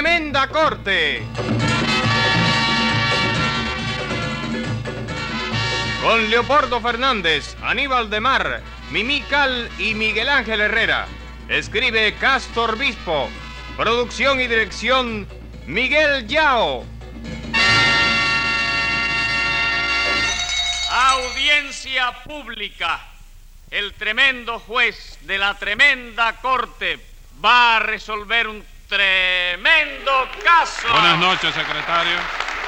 tremenda corte. Con Leopoldo Fernández, Aníbal de Mar, Mimí Cal y Miguel Ángel Herrera. Escribe Castor Bispo. Producción y dirección Miguel Yao. Audiencia pública. El tremendo juez de la tremenda corte va a resolver un tremendo caso. Buenas noches, secretario.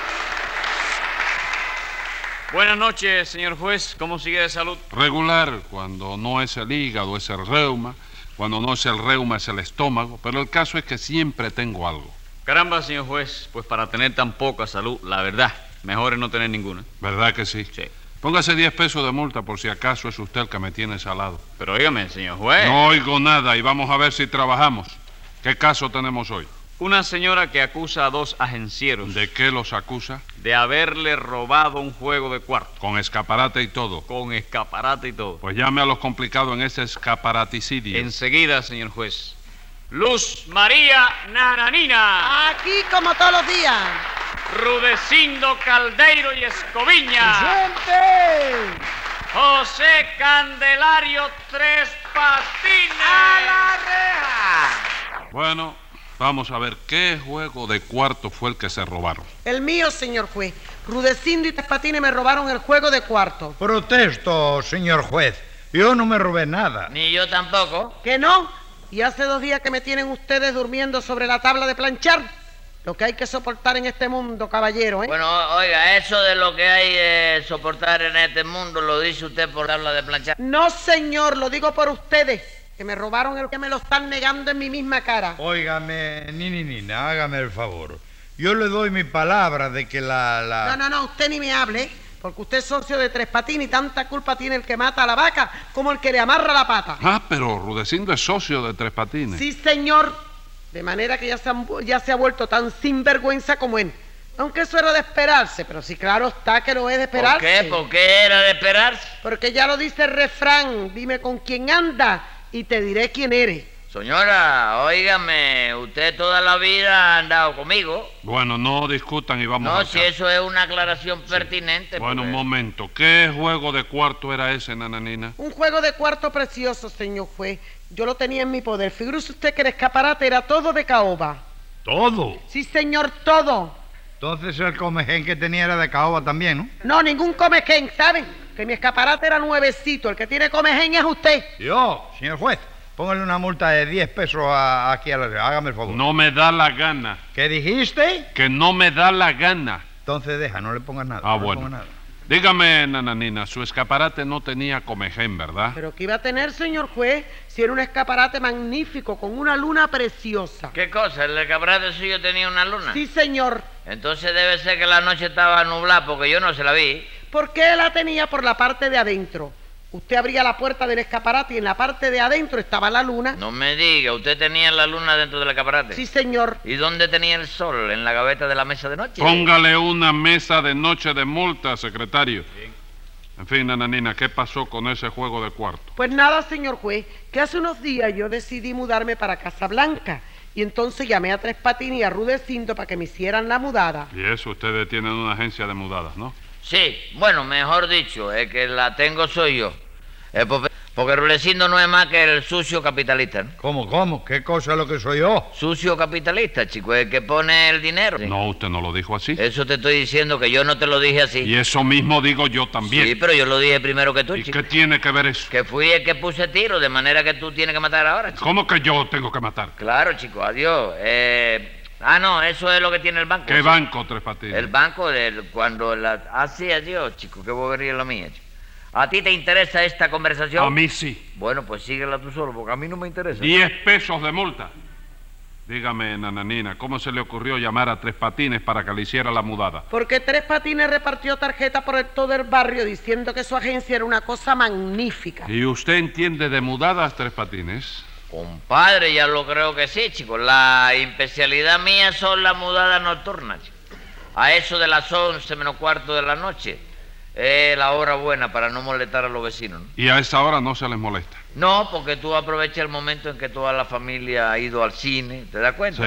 Buenas noches, señor juez. ¿Cómo sigue de salud? Regular, cuando no es el hígado, es el reuma. Cuando no es el reuma, es el estómago. Pero el caso es que siempre tengo algo. Caramba, señor juez. Pues para tener tan poca salud, la verdad, mejor es no tener ninguna. ¿Verdad que sí? Sí. Póngase 10 pesos de multa por si acaso es usted el que me tiene salado. Pero óigame, señor juez. No oigo nada y vamos a ver si trabajamos. ¿Qué caso tenemos hoy? Una señora que acusa a dos agencieros ¿De qué los acusa? de haberle robado un juego de cuarto. Con escaparate y todo. Con escaparate y todo. Pues llame a los complicados en ese escaparaticidio. Enseguida, señor juez. Luz María Nananina. Aquí como todos los días. Rudecindo Caldeiro y Escoviña. ¡Presente! José Candelario Tres Patines. ¡A la reja! Bueno, vamos a ver qué juego de cuarto fue el que se robaron. El mío, señor juez. Rudecindo y Tres Patines me robaron el juego de cuarto. Protesto, señor juez. Yo no me robé nada. Ni yo tampoco. ¿Que no? Y hace 2 días que me tienen ustedes durmiendo sobre la tabla de planchar. Lo que hay que soportar en este mundo, caballero, ¿eh? Bueno, oiga, eso de lo que hay que soportar en este mundo lo dice usted por habla de planchar. No, señor, lo digo por ustedes, que me robaron el que me lo están negando en mi misma cara. Óigame, Nina, hágame el favor. Yo le doy mi palabra de que No, usted ni me hable, porque usted es socio de Tres Patines y tanta culpa tiene el que mata a la vaca como el que le amarra la pata. Ah, pero Rudecindo es socio de Tres Patines. Sí, señor. De manera que ya se ha vuelto tan sinvergüenza como él. Aunque eso era de esperarse, pero sí, claro está que lo es de esperarse. ¿Por qué? ¿Por qué era de esperarse? Porque ya lo dice el refrán, dime con quién anda y te diré quién eres. Señora, óigame, usted toda la vida ha andado conmigo. Bueno, no discutan y vamos No, a si eso es una aclaración pertinente. Bueno, un porque- momento. ¿Qué juego de cuarto era ese, Nananina? Un juego de cuarto precioso, señor juez. Yo lo tenía en mi poder. Figúrese usted que el escaparate era todo de caoba. ¿Todo? Sí, señor, todo. Entonces el comején que tenía era de caoba también, ¿no? No, ningún comején, ¿saben? Que mi escaparate era nuevecito. El que tiene comején es usted. Yo, señor juez, póngale una multa de 10 pesos aquí a la... Hágame el favor. No me da la gana. ¿Qué dijiste? Que no me da la gana. Entonces deja, no le pongas nada. Ah, no le bueno. pongas nada. Dígame, Nananina, su escaparate no tenía comején, ¿verdad? Pero ¿qué iba a tener, señor juez, si era un escaparate magnífico, con una luna preciosa? ¿Qué cosa? ¿El escaparate suyo tenía una luna? Sí, señor. Entonces debe ser que la noche estaba nublada porque yo no se la vi. ¿Por qué la tenía por la parte de adentro? Usted abría la puerta del escaparate y en la parte de adentro estaba la luna. No me diga, ¿usted tenía la luna dentro del escaparate? Sí, señor. ¿Y dónde tenía el sol? ¿En la gaveta de la mesa de noche? Póngale una mesa de noche de multa, secretario. En fin, Nananina, ¿qué pasó con ese juego de cuarto? Pues nada, señor juez, que hace unos días yo decidí mudarme para Casablanca y entonces llamé a Tres Patines y a Rudecindo para que me hicieran la mudada. Y eso, ustedes tienen una agencia de mudadas, ¿no? Sí, bueno, mejor dicho, el que la tengo soy yo. Porque Rudecindo no es más que el sucio capitalista, ¿no? ¿Cómo? ¿Qué cosa es lo que soy yo? Sucio capitalista, chico, el que pone el dinero. No, usted no lo dijo así. Eso te estoy diciendo, que yo no te lo dije así. Y eso mismo digo yo también. Sí, pero yo lo dije primero que tú, ¿Y chico. qué tiene que ver eso? Que fui el que puse tiro, de manera que tú tienes que matar ahora, chico. ¿Cómo que yo tengo que matar? Claro, chico, adiós. No, eso es lo que tiene el banco. ¿Qué sí. banco, Tres Patines? El banco, cuando la... sí, adiós, chico, qué bobería es la mía, chico. ¿A ti te interesa esta conversación? A mí sí. Bueno, pues síguela tú solo, porque a mí no me interesa. 10 pesos de multa. Dígame, Nananina, ¿cómo se le ocurrió llamar a Tres Patines para que le hiciera la mudada? Porque Tres Patines repartió tarjeta por todo el barrio diciendo que su agencia era una cosa magnífica. ¿Y usted entiende de mudadas, Tres Patines? Compadre, ya lo creo que sí, chico. La especialidad mía son las mudadas nocturnas, chico. A eso de las 11 menos cuarto de la noche. Es la hora buena para no molestar a los vecinos, ¿no? Y a esa hora no se les molesta. No, porque tú aprovechas el momento en que toda la familia ha ido al cine, ¿te das cuenta? Sí.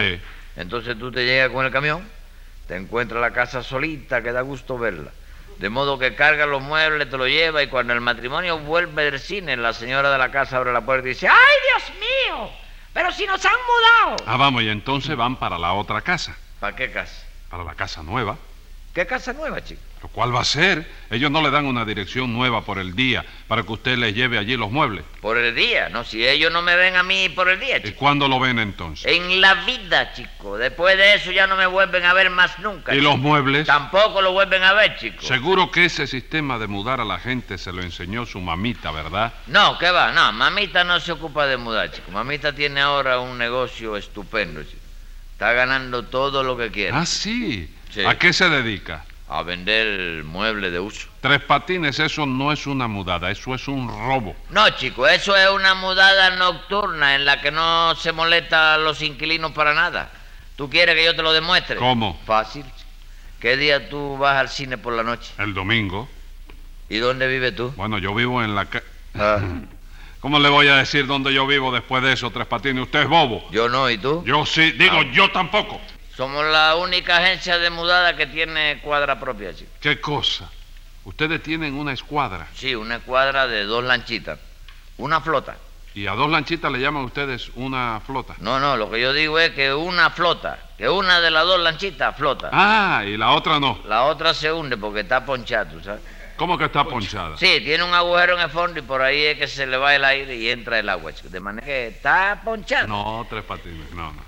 Entonces tú te llegas con el camión, te encuentras la casa solita, que da gusto verla. De modo que carga los muebles, te lo lleva, y cuando el matrimonio vuelve del cine, la señora de la casa abre la puerta y dice: ¡ay, Dios mío! ¡Pero si nos han mudado! Ah, vamos, y entonces van para la otra casa, ¿Para qué casa? para la casa nueva. ¿Qué casa nueva, chico? ¿Lo cual va a ser? Ellos no le dan una dirección nueva por el día para que usted les lleve allí los muebles. Por el día, ¿no? Si ellos no me ven a mí por el día, ¿Y chico. cuándo lo ven entonces? En la vida, chico. Después de eso ya no me vuelven a ver más nunca. ¿Y chico. los muebles? Tampoco lo vuelven a ver, chico. Seguro que ese sistema de mudar a la gente se lo enseñó su mamita, ¿verdad? No, ¿qué va? No, mamita no se ocupa de mudar, chico. Mamita tiene ahora un negocio estupendo, chico. Está ganando todo lo que quiere. Ah, sí. Sí. ¿A qué se dedica? A vender muebles de uso. Tres Patines, eso no es una mudada, eso es un robo. No, chico, eso es una mudada nocturna en la que no se molesta a los inquilinos para nada. ¿Tú quieres que yo te lo demuestre? ¿Cómo? Fácil, chico. ¿Qué día tú vas al cine por la noche? El domingo. ¿Y dónde vives tú? Bueno, yo vivo en la calle. Ah, ¿Cómo le voy a decir dónde yo vivo después de eso, Tres Patines? Usted es bobo. yo no, ¿y tú? Yo sí, digo, Ah. yo tampoco. Somos la única agencia de mudada que tiene cuadra propia, chico. ¿Qué cosa? Ustedes tienen una escuadra Sí, una cuadra de 2 lanchitas. Una flota. y a 2 lanchitas le llaman ustedes una flota. No, lo que yo digo es que una flota. Que una de las 2 lanchitas flota. Ah, y la otra no. La otra se hunde porque está ponchada, ¿tú sabes? ¿Cómo que está ponchada? Sí, tiene un agujero en el fondo y por ahí es que se le va el aire y entra el agua, chico. De manera que está ponchada. No, Tres Patines, no.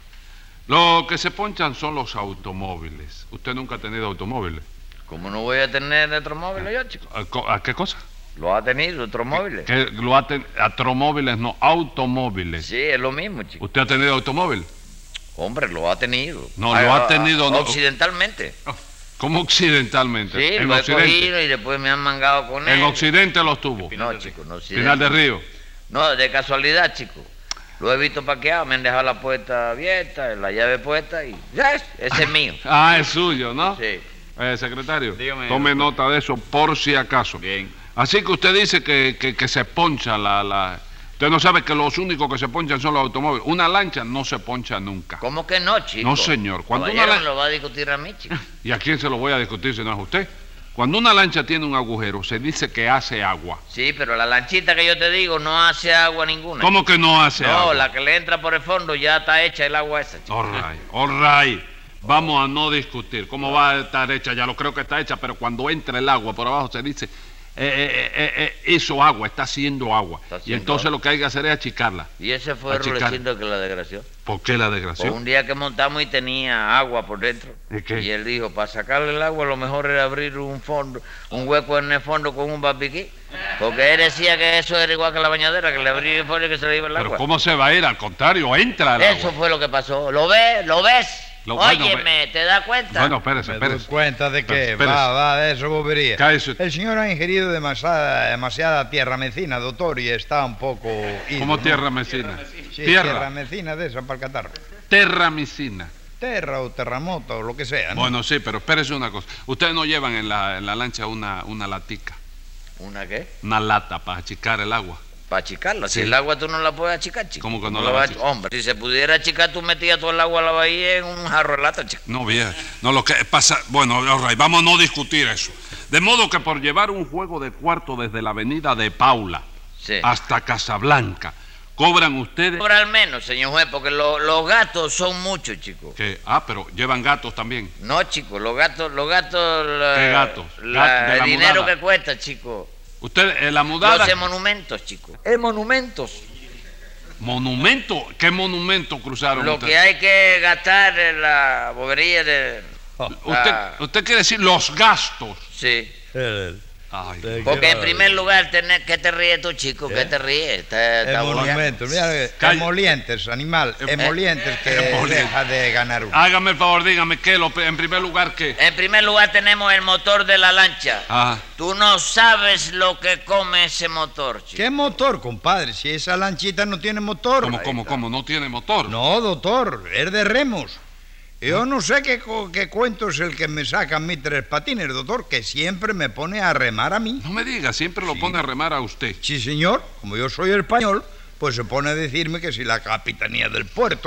Lo que se ponchan son los automóviles. ¿Usted nunca ha tenido automóviles? ¿Cómo no voy a tener automóviles yo, chico? ¿A qué cosa? Lo ha tenido, automóviles. Que lo ha automóviles, no, automóviles. Sí, es lo mismo, chico. ¿Usted ha tenido automóvil? Hombre, lo ha tenido. No, lo ha tenido, no. Occidentalmente. ¿Cómo occidentalmente? Sí, en lo he Occidente. cogido y después me han mangado con él. En Occidente los tuvo. No, chico, no Occidente. Final de Río. No, de casualidad, chico. Lo he visto parqueado, me han dejado la puerta abierta, la llave puesta y ya ese es mío. Ah, es suyo, ¿no? Sí. Secretario, Dígame, tome doctor. nota de eso por si acaso. Bien. Así que usted dice que se poncha Usted no sabe que los únicos que se ponchan son los automóviles. Una lancha no se poncha nunca. ¿Cómo que no, chico? No, señor. Cuando una Caballero, lan- me lo va a discutir a mí, chico. ¿Y a quién se lo voy a discutir si no es a usted? Cuando una lancha tiene un agujero, se dice que hace agua. Sí, pero la lanchita que yo te digo no hace agua ninguna. ¿Cómo que no hace No, agua? la que le entra por el fondo ya está hecha el agua esa, chico. All right. Vamos a no discutir. ¿Cómo va a estar hecha? Ya lo creo que está hecha, pero cuando entra el agua por abajo se dice, hizo agua, está haciendo agua. Está Y haciendo entonces agua. lo que hay que hacer es achicarla. Y ese fue el Achicar. rulecito que la desgració. ¿Por qué la Pues desgració? un día que montamos y tenía agua por dentro. ¿Y qué? Y él dijo, para sacarle el agua lo mejor era abrir un hueco en el fondo con un barbiquí. Porque él decía que eso era igual que la bañadera, que le abría el fondo y que se le iba el Pero agua. ¿cómo se va a ir? Al contrario, entra el Eso agua. fue lo que pasó. ¿Lo ves? ¿Lo ves? Bueno, Óyeme, ¿te das cuenta? Bueno, espérese, Me doy espérese. cuenta de que Espérese. va de eso bobería. Cállese usted. El señor ha ingerido demasiada tierra mecina, doctor, y está un poco ido, ¿Cómo ¿no? tierra mecina? Sí, tierra. tierra mecina de esa para el catarro. Terramicina. Terra o terremoto o lo que sea, ¿no? Bueno, sí, pero espérese una cosa. Ustedes no llevan en la lancha una latica, ¿Una qué? una lata para achicar el agua. Para achicarla. Sí. Si el agua tú no la puedes achicar, chico. ¿Cómo que no la vas a achicar? Hombre, si se pudiera achicar, tú metías todo el agua a la bahía en un jarro de lata, chico. No, bien. No, lo que pasa... Bueno, all right, vamos a no discutir eso. De modo que por llevar un juego de cuarto desde la avenida de Paula Sí. hasta Casablanca, cobran ustedes... Cobra al menos, señor juez, porque los gatos son muchos, chico. pero llevan gatos también. No, chico, los gatos... ¿Qué gatos? De el la dinero mudada. que cuesta, chico. Usted, la mudada... Los monumentos, chico. Monumentos. ¿Monumento? ¿Qué monumento cruzaron Lo ustedes? que hay que gastar en la bobería de... Usted quiere decir los gastos. Sí. Ay, Porque en primer lugar, ¿qué te ríes tú, chico? ¿Qué te ríes? Está bueno. Emolumentos, mira, Calle. emolientes, animal, emolientes que Emolientes. deja de ganar uno. hágame el favor, dígame, en primer lugar, ¿qué? En primer lugar tenemos el motor de la lancha. Ajá. Tú no sabes lo que come ese motor, chico. ¿Qué motor, compadre? Si esa lanchita no tiene motor. ¿Cómo? ¿No tiene motor? No, doctor, es de remos. Yo no sé qué cuento es el que me sacan mis Tres Patines, doctor, que siempre me pone a remar a mí. No me diga, siempre lo pone a remar a usted. Sí, señor, como yo soy español, pues se pone a decirme que si la capitanía del puerto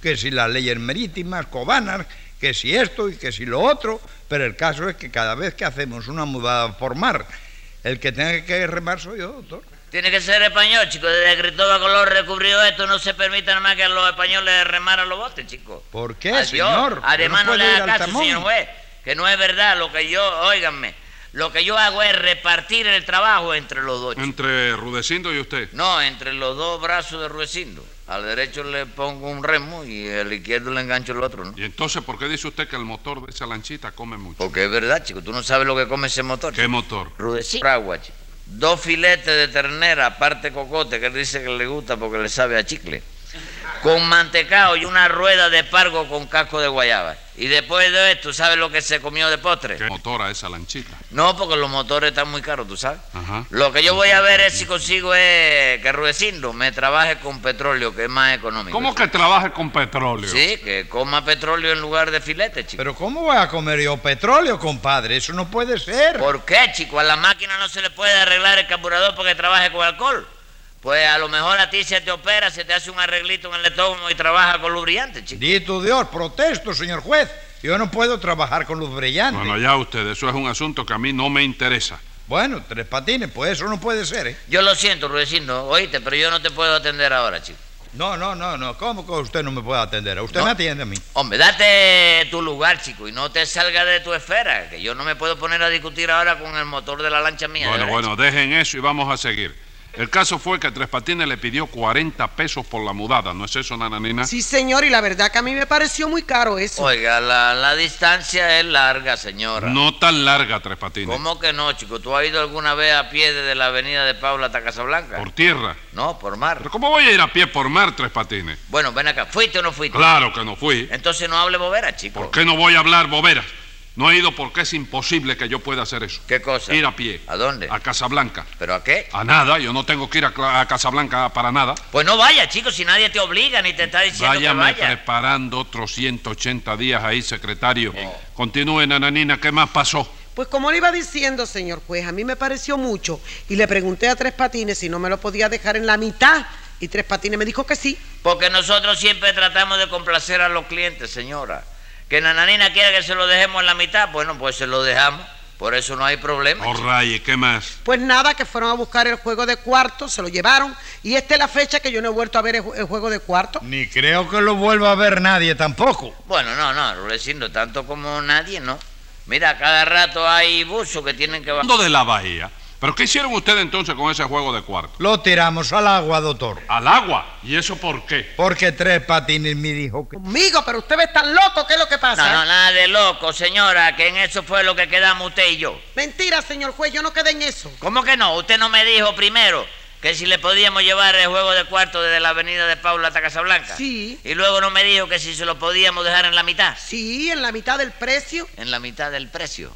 que si las leyes marítimas, cobanas, que si esto y que si lo otro, pero el caso es que cada vez que hacemos una mudada por mar, el que tenga que remar soy yo, doctor. Tiene que ser español, chico. Desde que Cristóbal Colón recubrió esto, no se permite nada más que a los españoles remaran los botes, chico. ¿Por qué, Adiós. señor? Además, no le puede ir haga al caso, Tamón. señor juez, que no es verdad lo que yo, óiganme, lo que yo hago es repartir el trabajo entre los dos, chico. Entre Rudecindo y usted. No, entre los dos brazos de Ruecindo. Al derecho le pongo un remo y al izquierdo le engancho el otro, ¿no? Y entonces, ¿por qué dice usted que el motor de esa lanchita come mucho? Porque es verdad, chico. Tú no sabes lo que come ese motor. ¿Qué motor? Rudecindo. Agua, chico. 2 filetes de ternera, aparte cocote, que él dice que le gusta porque le sabe a chicle. Con mantecao y una rueda de pargo con casco de guayaba. Y después de esto, ¿sabes lo que se comió de postre? ¿Qué motor a esa lanchita? No, porque los motores están muy caros, ¿tú sabes? Ajá. Lo que yo voy a ver es si consigo es que Rudecindo me trabaje con petróleo, que es más económico. ¿Cómo que trabaje con petróleo? Sí, que coma petróleo en lugar de filete, chico. Pero ¿cómo voy a comer yo petróleo, compadre? Eso no puede ser. ¿Por qué, chico? A la máquina no se le puede arreglar el carburador porque trabaje con alcohol. Pues a lo mejor a ti se te opera, se te hace un arreglito en el estómago y trabaja con lubricante, chico. Dito Dios, protesto, señor juez. Yo no puedo trabajar con luz brillante. Bueno, ya usted, eso es un asunto que a mí no me interesa. Bueno, Tres Patines, pues eso no puede ser, ¿eh? Yo lo siento, Rudecindo, oíste, pero yo no te puedo atender ahora, chico. No. ¿Cómo que usted no me puede atender? Usted No. me atiende a mí. Hombre, date tu lugar, chico, y no te salgas de tu esfera, que yo no me puedo poner a discutir ahora con el motor de la lancha mía. de verdad, Bueno, dejen eso y vamos a seguir. El caso fue que Tres Patines le pidió 40 pesos por la mudada, ¿no es eso, nananina? Sí, señor, y la verdad que a mí me pareció muy caro eso. Oiga, la distancia es larga, señora. No tan larga, Tres Patines. ¿Cómo que no, chico? ¿Tú has ido alguna vez a pie desde la avenida de Paula hasta Casablanca? Por tierra. No, por mar. ¿Pero cómo voy a ir a pie por mar, Tres Patines? Bueno, ven acá, ¿fuiste o no fuiste? Claro que no fui. Entonces no hable bobera, chico. ¿Por qué no voy a hablar boberas? No he ido porque es imposible que yo pueda hacer eso. ¿Qué cosa? Ir a pie. ¿A dónde? A Casablanca. ¿Pero a qué? A nada, yo no tengo que ir a Casablanca para nada. Pues no vaya, chico, si nadie te obliga ni te está diciendo Váyame que vaya. preparando otros 180 días ahí, secretario. Continúe, nananina, ¿qué más pasó? Pues como le iba diciendo, señor juez, a mí me pareció mucho y le pregunté a Tres Patines si no me lo podía dejar en la mitad y Tres Patines me dijo que sí. Porque nosotros siempre tratamos de complacer a los clientes, señora. Que Nananina quiere que se lo dejemos en la mitad, bueno, pues se lo dejamos. Por eso no hay problema. Orray, ¿qué más? Pues nada, que fueron a buscar el juego de cuarto, se lo llevaron y esta es la fecha que yo no he vuelto a ver el juego de cuarto. Ni creo que lo vuelva a ver nadie tampoco. Bueno, no, Rudecindo, tanto como nadie, ¿no? Mira, cada rato hay buzos que tienen que bajar. Hablando de la bahía. ¿Pero qué hicieron ustedes entonces con ese juego de cuarto? Lo tiramos al agua, doctor. ¿Al agua? ¿Y eso por qué? Porque Tres Patines me dijo que... Conmigo, pero usted ve tan loco, ¿qué es lo que pasa? No, nada de loco, señora, que en eso fue lo que quedamos usted y yo. Mentira, señor juez, yo no quedé en eso. ¿Cómo que no? Usted no me dijo primero que si le podíamos llevar el juego de cuarto desde la avenida de Paula hasta Casablanca. Sí. Y luego no me dijo que si se lo podíamos dejar en la mitad. Sí, en la mitad del precio. En la mitad del precio.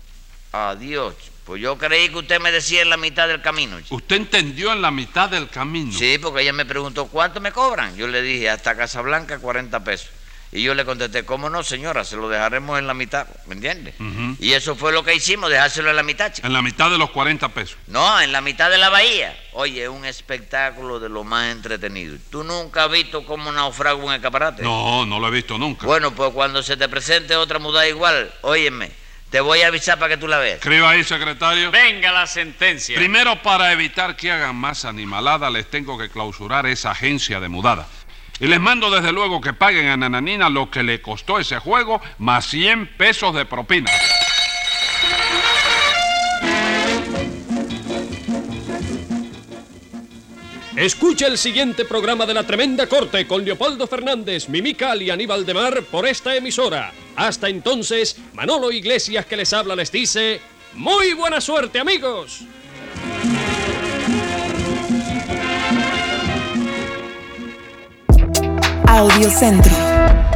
Adiós. Pues yo creí que usted me decía en la mitad del camino. ¿Usted entendió en la mitad del camino? Sí, porque ella me preguntó, ¿cuánto me cobran? Yo le dije, hasta Casablanca, 40 pesos. Y yo le contesté, ¿cómo no, señora? Se lo dejaremos en la mitad, ¿me entiende? Y eso fue lo que hicimos, dejárselo en la mitad, chico. En la mitad de los 40 pesos. No, en la mitad de la bahía. Oye, es un espectáculo de lo más entretenido. ¿Tú nunca has visto cómo naufraga un escaparate? No lo he visto nunca. Bueno, pues cuando se te presente otra mudada igual, óyeme, te voy a avisar para que tú la veas. Escriba ahí, secretario. Venga la sentencia. Primero, para evitar que hagan más animalada, les tengo que clausurar esa agencia de mudada. Y les mando desde luego que paguen a Nananina lo que le costó ese juego, más 100 pesos de propina. Escucha el siguiente programa de La Tremenda Corte con Leopoldo Fernández, Mimical y Aníbal de Mar por esta emisora. Hasta entonces, Manolo Iglesias que les habla les dice, ¡muy buena suerte, amigos! Audiocentro.